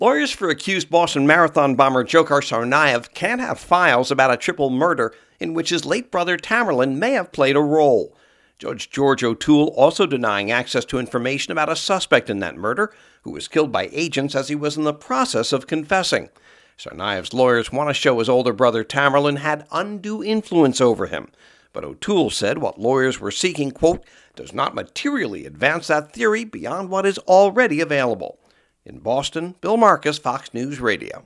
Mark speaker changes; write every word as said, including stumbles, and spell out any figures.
Speaker 1: Lawyers for accused Boston Marathon bomber Dzhokhar Tsarnaev can't have files about a triple murder in which his late brother Tamerlan may have played a role. Judge George O'Toole also denying access to information about a suspect in that murder who was killed by agents as he was in the process of confessing. Tsarnaev's lawyers want to show his older brother Tamerlan had undue influence over him. But O'Toole said what lawyers were seeking, quote, does not materially advance that theory beyond what is already available. In Boston, Bill Marcus, Fox News Radio.